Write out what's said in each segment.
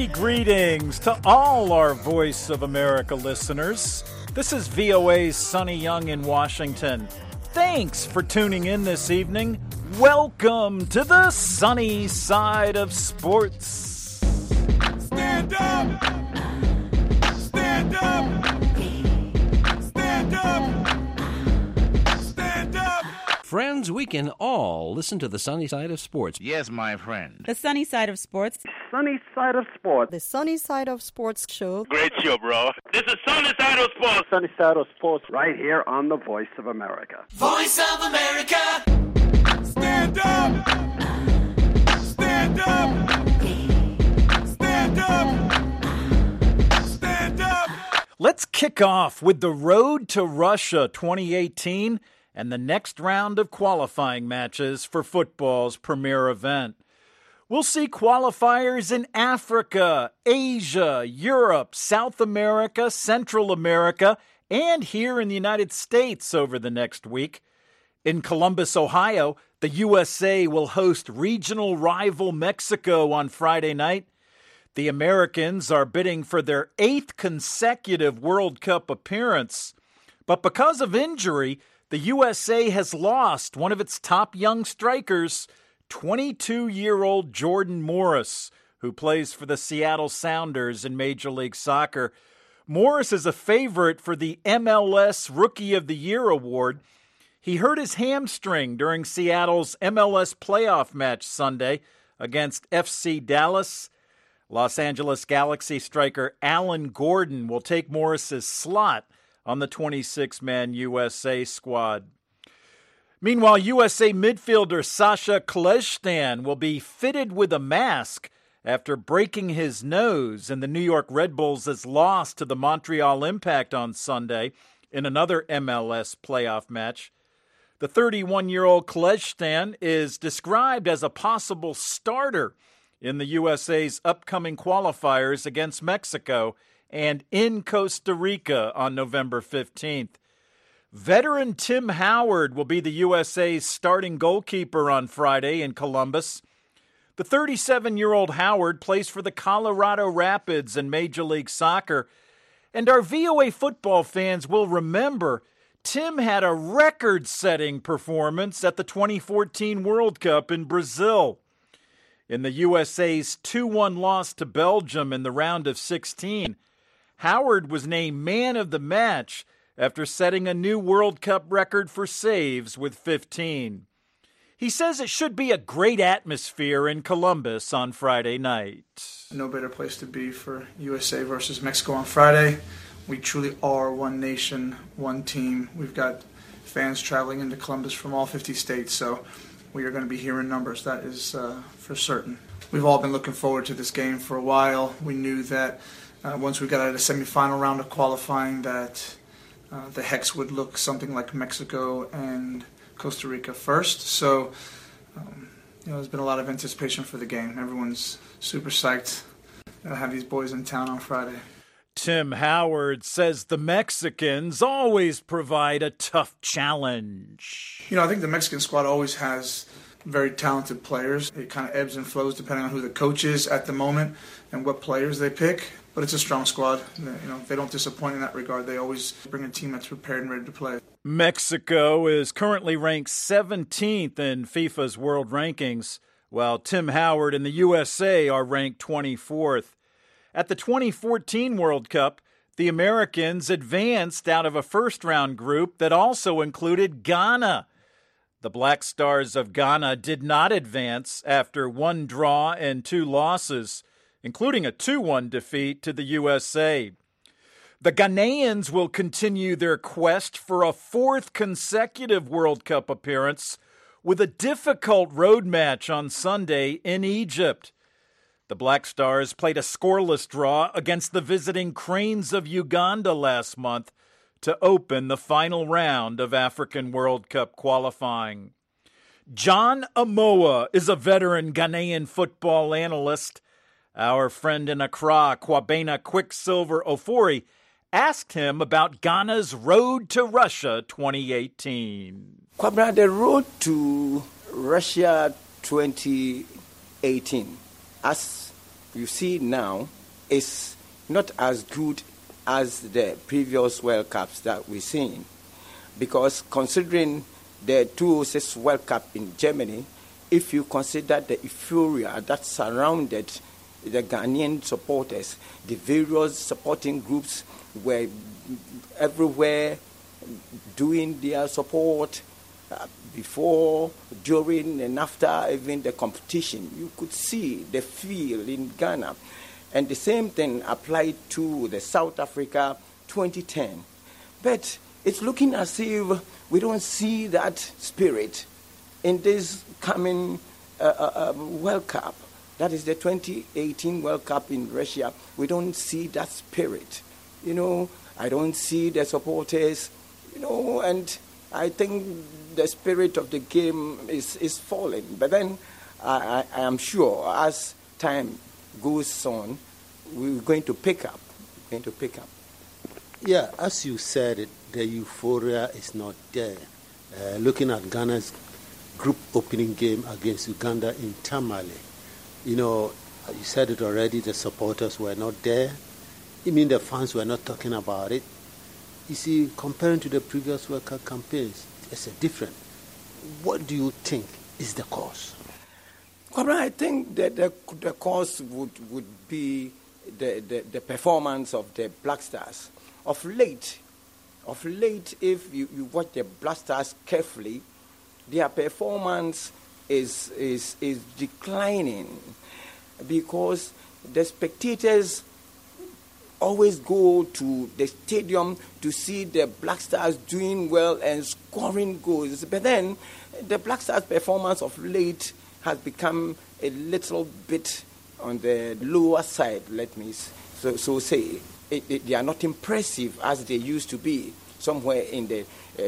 Greetings to all our Voice of America listeners. This is VOA's Sonny Young in Washington. Thanks for tuning in this evening. Welcome to the sunny side of sports. Stand up! Stand up! Stand up! Stand up! Friends, we can all listen to the sunny side of sports. Yes, my friend. The Sunny Side of Sports. Sunny Side of Sports. The Sunny Side of Sports show. Great show, bro. This is Sunny Side of Sports. Sunny Side of Sports right here on the Voice of America. Voice of America! Stand up! Stand up! Stand up! Stand up! Let's kick off with the Road to Russia 2018 and the next round of qualifying matches for football's premier event. We'll see qualifiers in Africa, Asia, Europe, South America, Central America, and here in the United States over the next week. In Columbus, Ohio, the USA will host regional rival Mexico on Friday night. The Americans are bidding for their 8th consecutive World Cup appearance. But because of injury, the USA has lost one of its top young strikers, 22-year-old Jordan Morris, who plays for the Seattle Sounders in Major League Soccer. Morris is a favorite for the MLS Rookie of the Year award. He hurt his hamstring during Seattle's MLS playoff match Sunday against FC Dallas. Los Angeles Galaxy striker Alan Gordon will take Morris's slot on the 26-man USA squad. Meanwhile, USA midfielder Sasha Kljestan will be fitted with a mask after breaking his nose in the New York Red Bulls' loss to the Montreal Impact on Sunday in another MLS playoff match. The 31-year-old Kljestan is described as a possible starter in the USA's upcoming qualifiers against Mexico and in Costa Rica on November 15th. Veteran Tim Howard will be the USA's starting goalkeeper on Friday in Columbus. The 37-year-old Howard plays for the Colorado Rapids in Major League Soccer. And our VOA football fans will remember Tim had a record-setting performance at the 2014 World Cup in Brazil. In the USA's 2-1 loss to Belgium in the round of 16, Howard was named man of the match after setting a new World Cup record for saves with 15. He says it should be a great atmosphere in Columbus on Friday night. No better place to be for USA versus Mexico on Friday. We truly are one nation, one team. We've got fans traveling into Columbus from all 50 states, so we are going to be here in numbers. That is for certain. We've all been looking forward to this game for a while. We knew that once we got out of the semifinal round of qualifying that the Hex would look something like Mexico and Costa Rica first. So, there's been a lot of anticipation for the game. Everyone's super psyched to have these boys in town on Friday. Tim Howard says the Mexicans always provide a tough challenge. I think the Mexican squad always has very talented players. It kind of ebbs and flows depending on who the coach is at the moment and what players they pick. But it's a strong squad. They don't disappoint in that regard. They always bring a team that's prepared and ready to play. Mexico is currently ranked 17th in FIFA's world rankings, while Tim Howard and the USA are ranked 24th. At the 2014 World Cup, the Americans advanced out of a first-round group that also included Ghana. The Black Stars of Ghana did not advance after 1 draw and 2 losses, including a 2-1 defeat to the USA. The Ghanaians will continue their quest for a 4th consecutive World Cup appearance with a difficult road match on Sunday in Egypt. The Black Stars played a scoreless draw against the visiting Cranes of Uganda last month to open the final round of African World Cup qualifying. John Amoa is a veteran Ghanaian football analyst. Our friend in Accra, Kwabena Quicksilver Ofori, asked him about Ghana's Road to Russia 2018. Kwabena, the Road to Russia 2018, as you see now, is not as good as the previous World Cups that we've seen. Because considering the 2006 World Cup in Germany, if you consider the euphoria that surrounded the Ghanaian supporters, the various supporting groups were everywhere doing their support before, during, and after even the competition. You could see the feel in Ghana. And the same thing applied to the South Africa 2010. But it's looking as if we don't see that spirit in this coming World Cup. That is the 2018 World Cup in Russia. We don't see that spirit. I don't see the supporters, and I think the spirit of the game is falling. But then I am sure as time goes on, we're going to pick up. Yeah, as you said it, the euphoria is not there. Looking at Ghana's group opening game against Uganda in Tamale, you said it already, the supporters were not there. I mean, the fans were not talking about it. You see, comparing to the previous World Cup campaigns, it's a different. What do you think is the cause? I think that the cause would be the performance of the Black Stars. Of late, if you watch the Black Stars carefully, their performance is declining because the spectators always go to the stadium to see the Black Stars doing well and scoring goals. But then the Black Stars' performance of late has become a little bit on the lower side, let me so say. They are not impressive as they used to be somewhere in the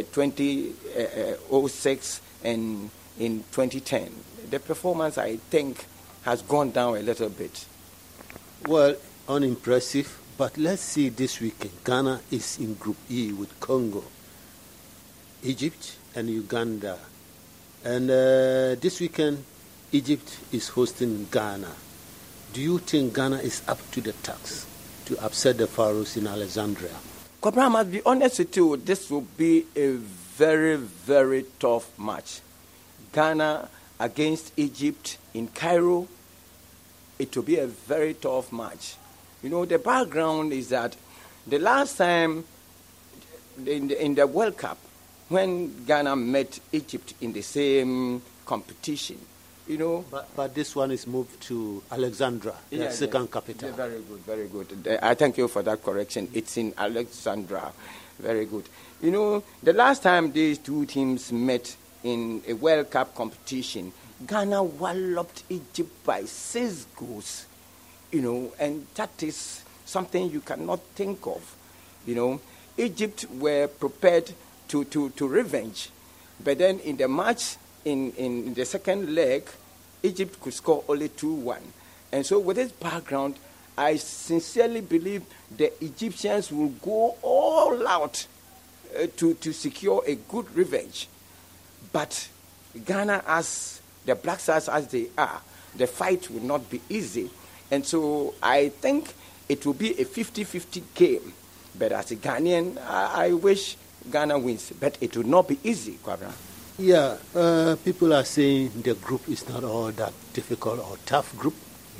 2006 and in 2010. The performance, I think, has gone down a little bit. Well, unimpressive. But let's see this weekend. Ghana is in Group E with Congo, Egypt, and Uganda. And this weekend, Egypt is hosting Ghana. Do you think Ghana is up to the task to upset the Pharaohs in Alexandria? Cobra, I must be honest with you, this will be a very, very tough match. Ghana against Egypt in Cairo, it will be a very tough match. The background is that the last time in the World Cup, when Ghana met Egypt in the same competition, But this one is moved to Alexandria, the second capital. Yeah, very good, very good. I thank you for that correction. It's in Alexandria. Very good. The last time these two teams met in a World Cup competition, Ghana walloped Egypt by 6 goals. And that is something you cannot think of. Egypt were prepared to revenge. But then in the match, in the second leg, Egypt could score only 2-1. And so with this background, I sincerely believe the Egyptians will go all out to secure a good revenge. But Ghana, as the Black Stars as they are, the fight will not be easy. And so I think it will be a 50-50 game. But as a Ghanaian, I wish Ghana wins. But it will not be easy, Kwabra. Yeah, people are saying the group is not all that difficult or tough group,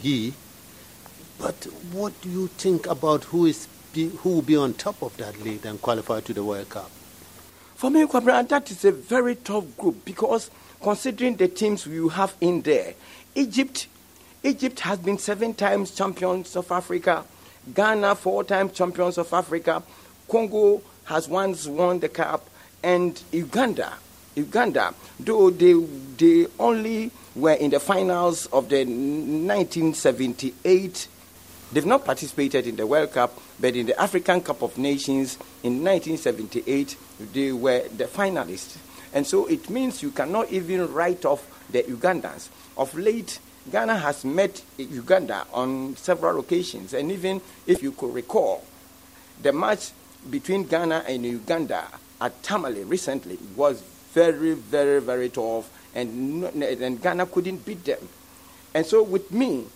But what do you think about who will be on top of that league and qualify to the World Cup? For me, Kwabra, that is a very tough group because considering the teams you have in there, Egypt has been 7 times champions of Africa. Ghana, 4 times champions of Africa. Congo has once won the cup. And Uganda, though they only were in the finals of the 1978, they've not participated in the World Cup, but in the African Cup of Nations in 1978, they were the finalists. And so it means you cannot even write off the Ugandans. Of late, Ghana has met Uganda on several occasions. And even if you could recall, the match between Ghana and Uganda at Tamale recently was very, very, very tough. And Ghana couldn't beat them. And so with me,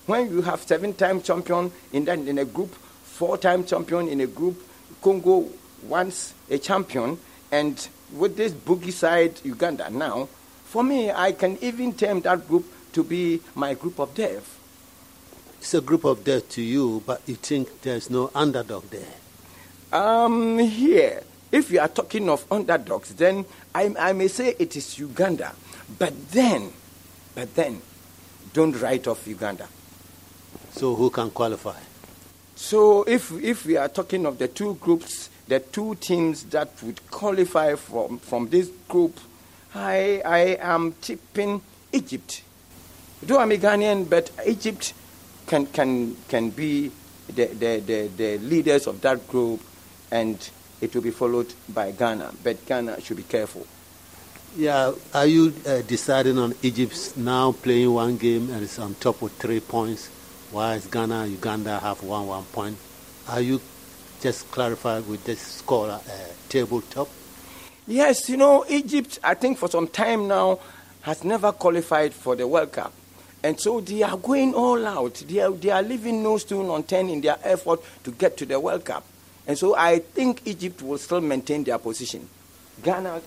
When you have 7-time champion in a group, 4-time champion in a group, Congo once a champion, and with this boogie side, Uganda now, for me, I can even term that group to be my group of death. It's a group of death to you, but you think there's no underdog there? Here, if you are talking of underdogs, then I may say it is Uganda. But then, don't write off Uganda. So who can qualify? So if we are talking of the two groups, the two teams that would qualify from this group, I am tipping Egypt. Though I'm a Ghanaian, but Egypt can be the leaders of that group, and it will be followed by Ghana. But Ghana should be careful. Yeah, are you deciding on Egypt now playing one game and it's on top with 3 points, whilst Ghana, Uganda have 1 point? Are you just clarified with this score tabletop? Yes, Egypt, I think for some time now, has never qualified for the World Cup. And so they are going all out. They are leaving no stone unturned in their effort to get to the World Cup. And so I think Egypt will still maintain their position. Ghana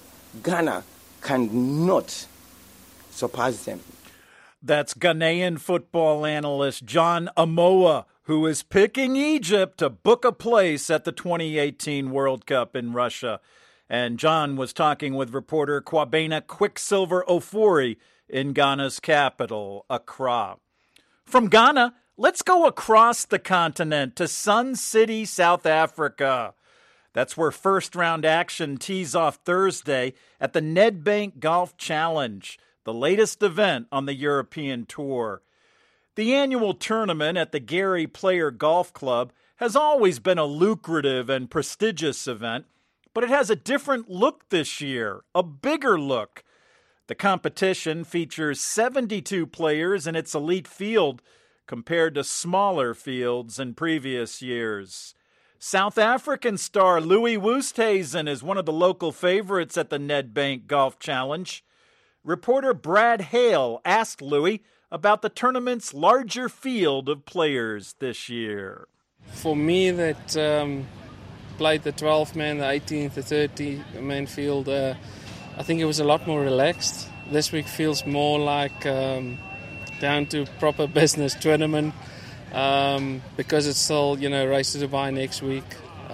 cannot surpass them. That's Ghanaian football analyst John Amoah, who is picking Egypt to book a place at the 2018 World Cup in Russia. And John was talking with reporter Kwabena Quicksilver Ofori in Ghana's capital, Accra. From Ghana, let's go across the continent to Sun City, South Africa. That's where first-round action tees off Thursday at the Nedbank Golf Challenge, the latest event on the European Tour. The annual tournament at the Gary Player Golf Club has always been a lucrative and prestigious event, but it has a different look this year, a bigger look. The competition features 72 players in its elite field compared to smaller fields in previous years. South African star Louis Oosthuizen is one of the local favorites at the Nedbank Golf Challenge. Reporter Brad Hale asked Louis about the tournament's larger field of players this year. For me, that played the 12-man, the 18th, the 30-man field, I think it was a lot more relaxed. This week feels more like down to proper business tournament because it's still, Race to Dubai next week.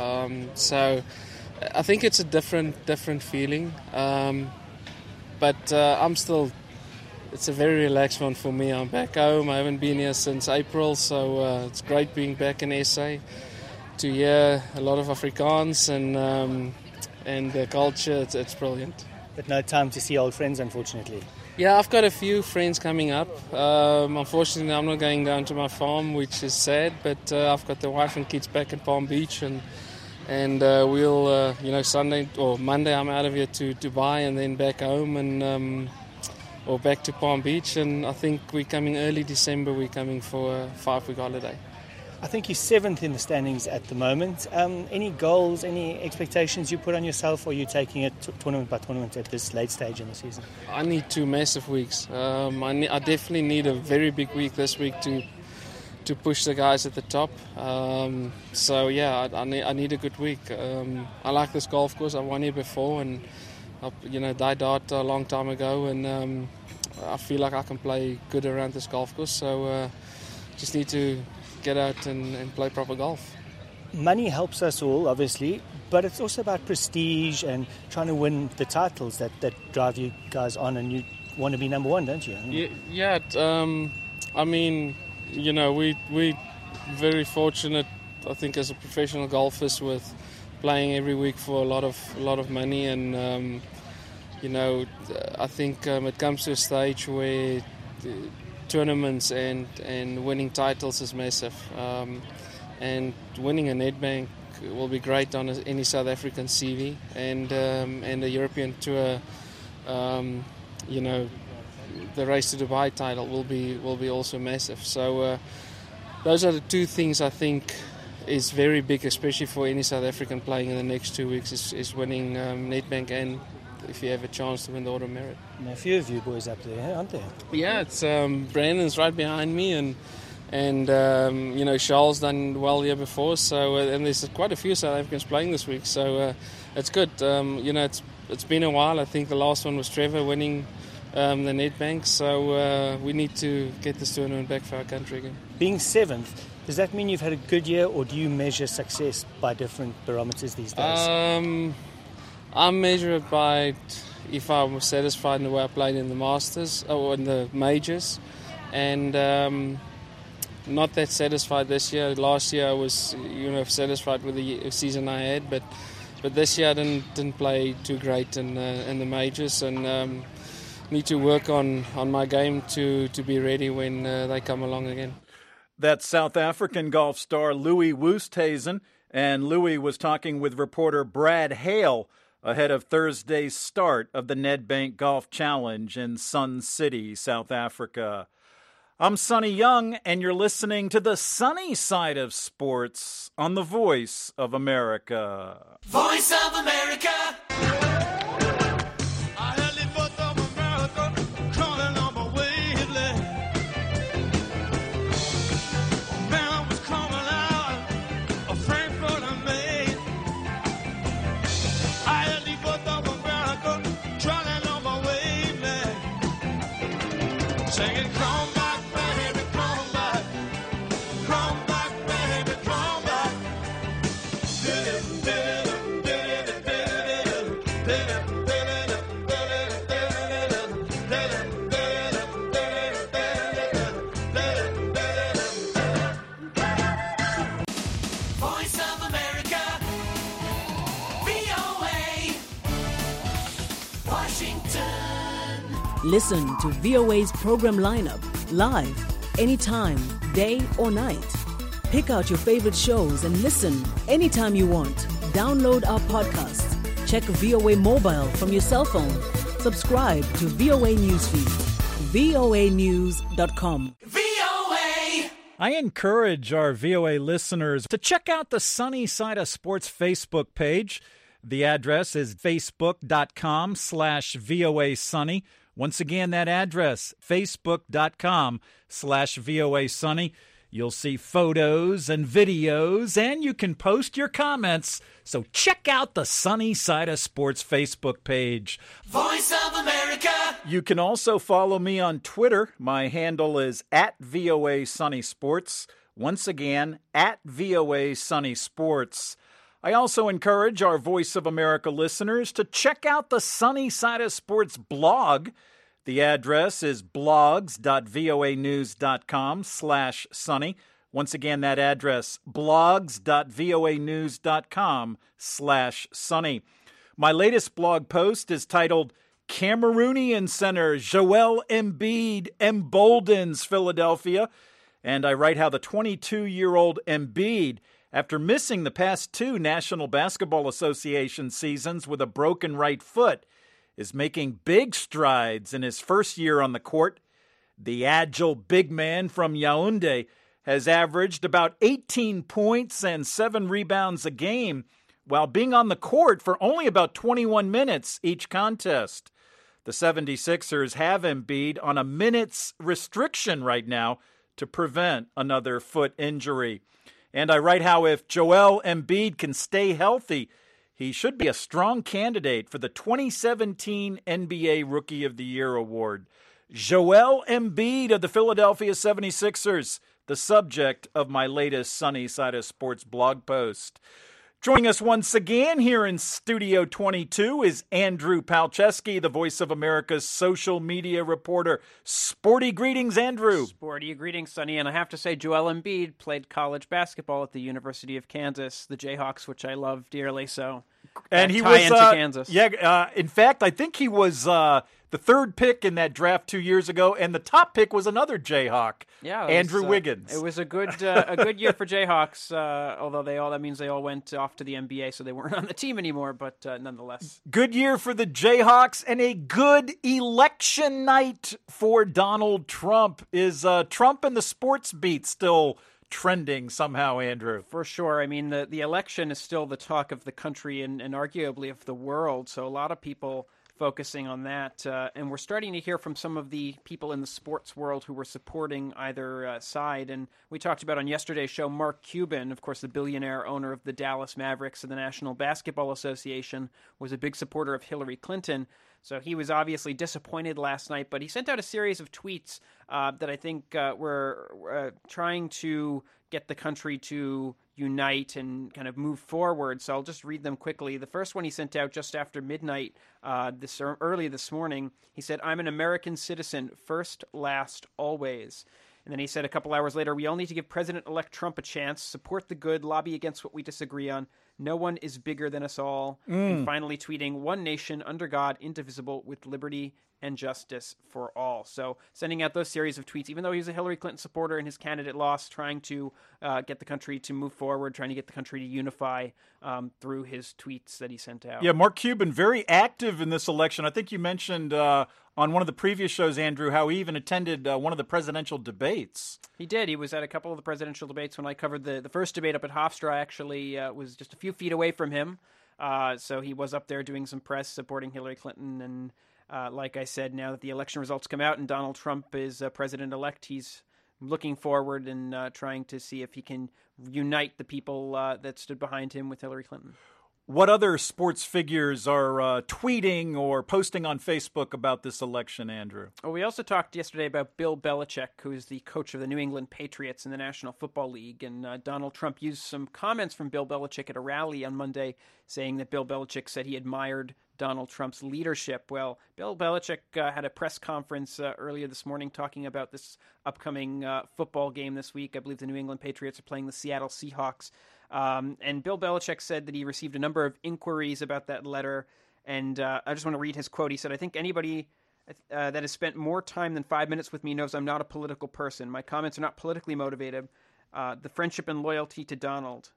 So I think it's a different feeling. But I'm still, it's a very relaxed one for me. I'm back home. I haven't been here since April, so it's great being back in SA to hear a lot of Afrikaans and the culture. It's brilliant. But no time to see old friends, unfortunately. Yeah, I've got a few friends coming up. Unfortunately, I'm not going down to my farm, which is sad, but I've got the wife and kids back in Palm Beach, and we'll, Sunday or Monday I'm out of here to Dubai and then back home or back to Palm Beach, and I think we're coming early December, we're coming for a 5-week holiday. I think you're 7th in the standings at the moment. Any goals, any expectations you put on yourself, or are you taking it tournament by tournament at this late stage in the season? I need 2 massive weeks. I definitely need a very big week this week to push the guys at the top. I need a good week. I like this golf course. I won here before, and died out a long time ago, and I feel like I can play good around this golf course. So just need to get out and play proper golf. Money helps us all, obviously, but it's also about prestige and trying to win the titles that drive you guys on, and you want to be number one, don't you? Yeah. We very fortunate, I think, as a professional golfers with playing every week for a lot of money, and I think it comes to a stage where tournaments and winning titles is massive, and winning a Nedbank will be great on any South African CV, and the European Tour, the Race to Dubai title will be also massive. So those are the 2 things I think is very big, especially for any South African playing in the next 2 weeks, is winning Nedbank, and if you have a chance to win the Order of Merit. A few of you boys up there, aren't there? Yeah, it's Brandon's right behind me, and And Charles done well here before, so and there's quite a few South Africans playing this week, so it's good. It's been a while. I think the last one was Trevor winning the Nedbank, so we need to get this tournament back for our country again. Being 7th, does that mean you've had a good year, or do you measure success by different barometers these days? I measure it by if I was satisfied in the way I played in the Masters or in the majors, and not that satisfied this year. Last year I was, satisfied with the season I had, but this year I didn't play too great in the majors, and need to work on my game to be ready when they come along again. That's South African golf star Louis Oosthuizen, and Louis was talking with reporter Brad Hale ahead of Thursday's start of the Nedbank Golf Challenge in Sun City, South Africa. I'm Sonny Young, and you're listening to the sunny side of sports on the Voice of America. Voice of America. Listen to VOA's program lineup live, anytime, day or night. Pick out your favorite shows and listen anytime you want. Download our podcasts. Check VOA Mobile from your cell phone. Subscribe to VOA Newsfeed. voanews.com. VOA! I encourage our VOA listeners to check out the Sunny Side of Sports Facebook page. The address is facebook.com/VOA Sunny. Once again, that address, facebook.com/VOA Sunny. You'll see photos and videos, and you can post your comments. So check out the Sunny Side of Sports Facebook page. Voice of America. You can also follow me on Twitter. My handle is @VOA Sunny Sports. Once again, @VOA Sunny Sports. I also encourage our Voice of America listeners to check out the Sunny Side of Sports blog. The address is blogs.voanews.com/sunny. Once again, that address, blogs.voanews.com/sunny. My latest blog post is titled Cameroonian Center Joel Embiid Emboldens Philadelphia. And I write how the 22-year-old Embiid, after missing the past 2 National Basketball Association seasons with a broken right foot, is making big strides in his first year on the court. The agile big man from Yaoundé has averaged about 18 points and 7 rebounds a game while being on the court for only about 21 minutes each contest. The 76ers have Embiid on a minutes restriction right now to prevent another foot injury. And I write how if Joel Embiid can stay healthy, he should be a strong candidate for the 2017 NBA Rookie of the Year award. Joel Embiid of the Philadelphia 76ers, the subject of my latest Sunny Side of Sports blog post. Joining us once again here in Studio 22 is Andrew Palczewski, the Voice of America's social media reporter. Sporty greetings, Andrew. Sporty greetings, Sonny. And I have to say, Joel Embiid played college basketball at the University of Kansas, the Jayhawks, which I love dearly. So, and he tie was into Kansas. In fact, I think he was the 3rd pick in that draft 2 years ago, and the top pick was another Jayhawk, Andrew Wiggins. It was a good year for Jayhawks, although that means they all went off to the NBA, so they weren't on the team anymore, but nonetheless. Good year for the Jayhawks, and a good election night for Donald Trump. Is Trump and the sports beat still trending somehow, Andrew? For sure. I mean, the election is still the talk of the country and arguably of the world, so a lot of people focusing on that. And we're starting to hear from some of the people in the sports world who were supporting either side. And we talked about on yesterday's show, Mark Cuban, of course, the billionaire owner of the Dallas Mavericks and the National Basketball Association, was a big supporter of Hillary Clinton. So he was obviously disappointed last night, but he sent out a series of tweets that I think were trying to get the country to unite and kind of move forward. So I'll just read them quickly. The first one he sent out just after midnight early this morning. He said, "I'm an American citizen, first, last, always." And then he said a couple hours later, "We all need to give President-elect Trump a chance, support the good, lobby against what we disagree on. No one is bigger than us all." And finally tweeting, "One nation under God, indivisible, with liberty and justice for all." So sending out those series of tweets, even though he was a Hillary Clinton supporter and his candidate lost, trying to get the country to move forward, trying to get the country to unify through his tweets that he sent out. Yeah, Mark Cuban, very active in this election. I think you mentioned on one of the previous shows, Andrew, how he even attended one of the presidential debates. He did. He was at a couple of the presidential debates. When I covered the first debate up at Hofstra, I actually was just a few feet away from him. So he was up there doing some press supporting Hillary Clinton. And like I said, now that the election results come out and Donald Trump is president-elect, he's looking forward and trying to see if he can unite the people that stood behind him with Hillary Clinton. What other sports figures are tweeting or posting on Facebook about this election, Andrew? Well, we also talked yesterday about Bill Belichick, who is the coach of the New England Patriots in the National Football League. And Donald Trump used some comments from Bill Belichick at a rally on Monday, saying that Bill Belichick said he admired Donald Trump's leadership. Well, Bill Belichick had a press conference earlier this morning talking about this upcoming football game this week. I believe the New England Patriots are playing the Seattle Seahawks. And Bill Belichick said that he received a number of inquiries about that letter. And I just want to read his quote. He said, "I think anybody that has spent more time than 5 minutes with me knows I'm not a political person. My comments are not politically motivated. The friendship and loyalty to Donald."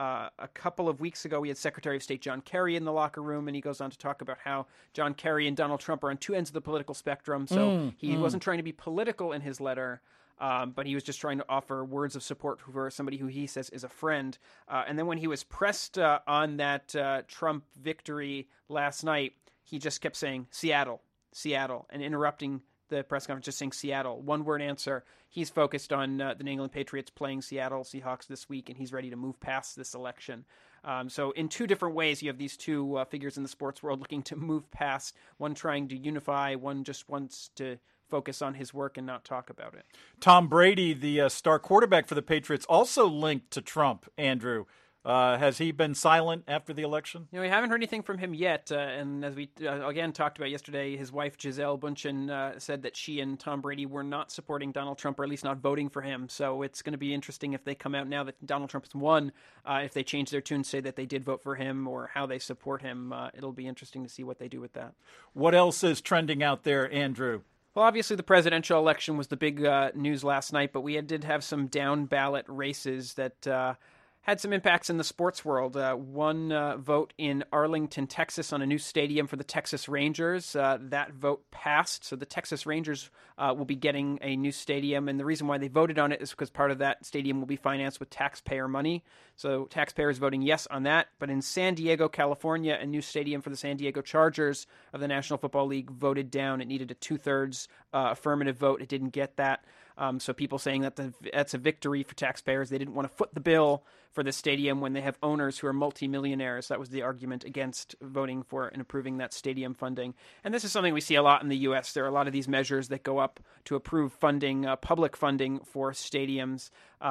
A couple of weeks ago, we had Secretary of State John Kerry in the locker room, and he goes on to talk about how John Kerry and Donald Trump are on two ends of the political spectrum. So he wasn't trying to be political in his letter, but he was just trying to offer words of support for somebody who he says is a friend. And then when he was pressed on that Trump victory last night, he just kept saying, Seattle, Seattle, and interrupting the press conference, just saying Seattle. One-word answer. He's focused on the New England Patriots playing Seattle Seahawks this week, and he's ready to move past this election. So in two different ways, you have these two figures in the sports world looking to move past, one trying to unify, one just wants to focus on his work and not talk about it. Tom Brady, the star quarterback for the Patriots, also linked to Trump, Andrew. Has he been silent after the election? We haven't heard anything from him yet. And as we again talked about yesterday, his wife Gisele Bündchen said that she and Tom Brady were not supporting Donald Trump, or at least not voting for him. So it's going to be interesting if they come out now that Donald Trump has won, if they change their tune, say that they did vote for him or how they support him. It'll be interesting to see what they do with that. What else is trending out there, Andrew? Well, obviously the presidential election was the big news last night, but we did have some down-ballot races that had some impacts in the sports world. One vote in Arlington, Texas on a new stadium for the Texas Rangers. That vote passed, so the Texas Rangers will be getting a new stadium. And the reason why they voted on it is because part of that stadium will be financed with taxpayer money. So taxpayers voting yes on that. But in San Diego, California, a new stadium for the San Diego Chargers of the National Football League voted down. It needed a 2/3 affirmative vote. It didn't get that. So people saying that that's a victory for taxpayers. They didn't want to foot the bill for the stadium when they have owners who are multimillionaires. That was the argument against voting for and approving that stadium funding. And this is something we see a lot in the U.S. There are a lot of these measures that go up to approve funding, public funding for stadiums.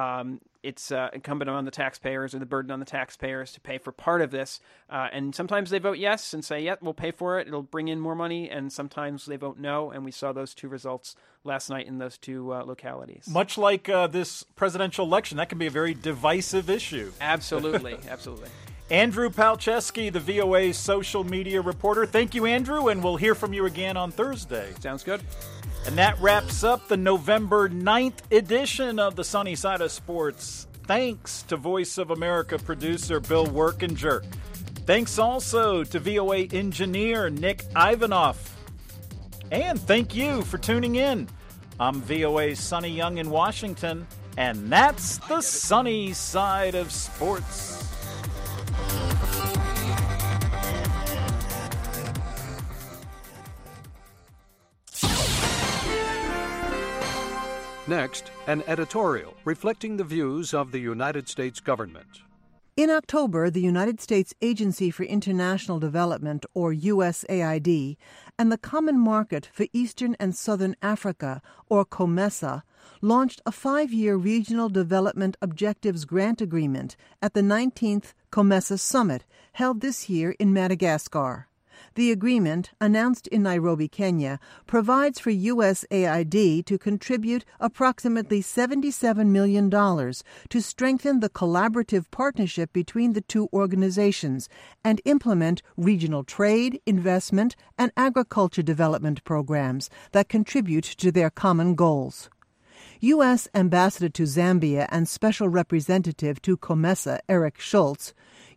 It's incumbent on the taxpayers, or the burden on the taxpayers, to pay for part of this. And sometimes they vote yes and say, yeah, we'll pay for it. It'll bring in more money. And sometimes they vote no. And we saw those two results last night in those two localities. Much like this presidential election, that can be a very divisive issue. Absolutely, absolutely. Andrew Palczewski, the VOA social media reporter. Thank you, Andrew, and we'll hear from you again on Thursday. Sounds good. And that wraps up the November 9th edition of the Sunny Side of Sports. Thanks to Voice of America producer Bill Workinger. Thanks also to VOA engineer Nick Ivanoff. And thank you for tuning in. I'm VOA's Sonny Young in Washington, and that's the Sunny Side of Sports. Next, an editorial reflecting the views of the United States government. In October, the United States Agency for International Development, or USAID, and the Common Market for Eastern and Southern Africa, or COMESA, launched a 5-year Regional Development Objectives Grant Agreement at the 19th COMESA Summit, held this year in Madagascar. The agreement, announced in Nairobi, Kenya, provides for USAID to contribute approximately $77 million to strengthen the collaborative partnership between the two organizations and implement regional trade, investment, and agriculture development programs that contribute to their common goals. U.S. Ambassador to Zambia and Special Representative to COMESA, Eric Schultz,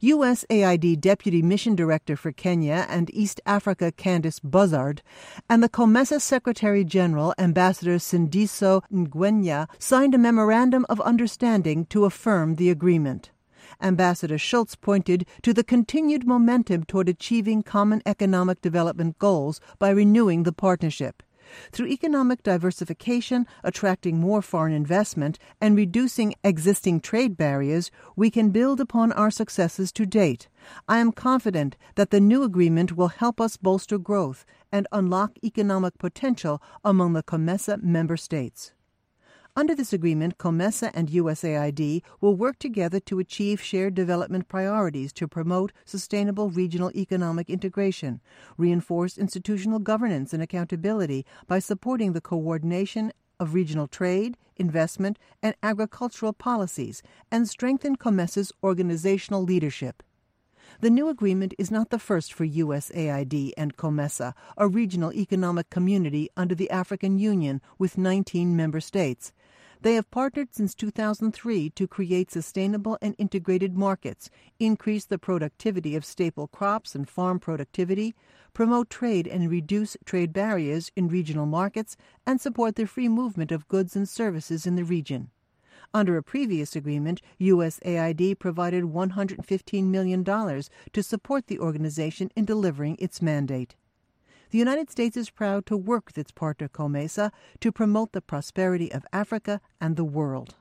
USAID Deputy Mission Director for Kenya and East Africa Candice Buzzard, and the COMESA Secretary General Ambassador Sindiso Ngwenya signed a memorandum of understanding to affirm the agreement. Ambassador Schultz pointed to the continued momentum toward achieving common economic development goals by renewing the partnership. Through economic diversification, attracting more foreign investment, and reducing existing trade barriers, we can build upon our successes to date. I am confident that the new agreement will help us bolster growth and unlock economic potential among the COMESA member states. Under this agreement, COMESA and USAID will work together to achieve shared development priorities to promote sustainable regional economic integration, reinforce institutional governance and accountability by supporting the coordination of regional trade, investment, and agricultural policies, and strengthen COMESA's organizational leadership. The new agreement is not the first for USAID and COMESA, a regional economic community under the African Union with 19 member states. They have partnered since 2003 to create sustainable and integrated markets, increase the productivity of staple crops and farm productivity, promote trade and reduce trade barriers in regional markets, and support the free movement of goods and services in the region. Under a previous agreement, USAID provided $115 million to support the organization in delivering its mandate. The United States is proud to work with its partner COMESA to promote the prosperity of Africa and the world.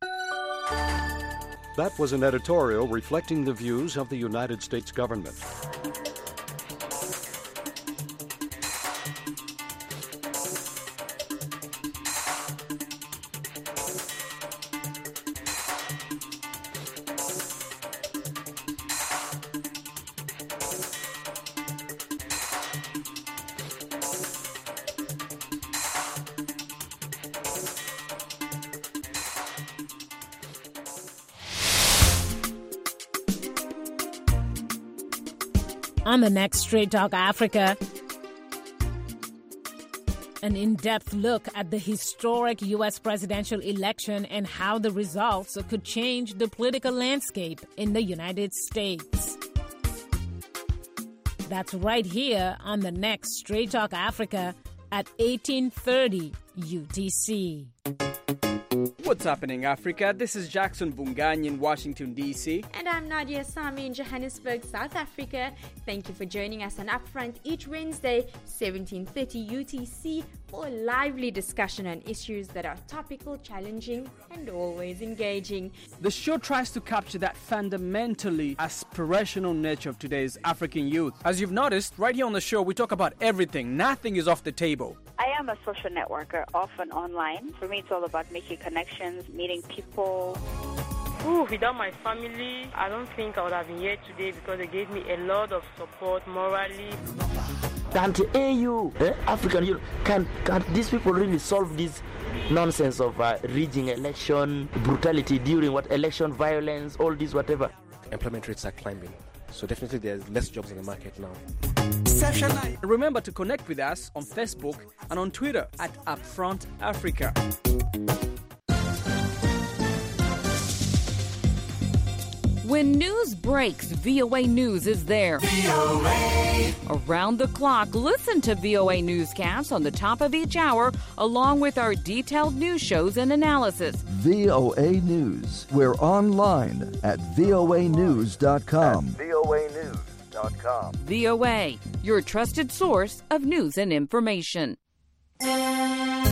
That was an editorial reflecting the views of the United States government. On the next Straight Talk Africa, an in-depth look at the historic U.S. presidential election and how the results could change the political landscape in the United States. That's right here on the next Straight Talk Africa at 1830 UTC. What's happening, Africa? This is Jackson Bungani in Washington, D.C. And I'm Nadia Sami in Johannesburg, South Africa. Thank you for joining us on Upfront each Wednesday, 1730 UTC, for a lively discussion on issues that are topical, challenging, and always engaging. The show tries to capture that fundamentally aspirational nature of today's African youth. As you've noticed, right here on the show, we talk about everything. Nothing is off the table. I am a social networker, often online. For me, it's all about making connections, meeting people. Without my family, I don't think I would have been here today because they gave me a lot of support morally. Can't AU, African Union, can these people really solve this nonsense of rigging election, brutality during election violence, all this, whatever? Employment rates are climbing, so definitely there's less jobs in the market now. Remember to connect with us on Facebook and on Twitter at Upfront Africa. When news breaks, VOA News is there. VOA. Around the clock, listen to VOA Newscasts on the top of each hour, along with our detailed news shows and analysis. VOA News. We're online at voanews.com. voanews.com. VOA, your trusted source of news and information.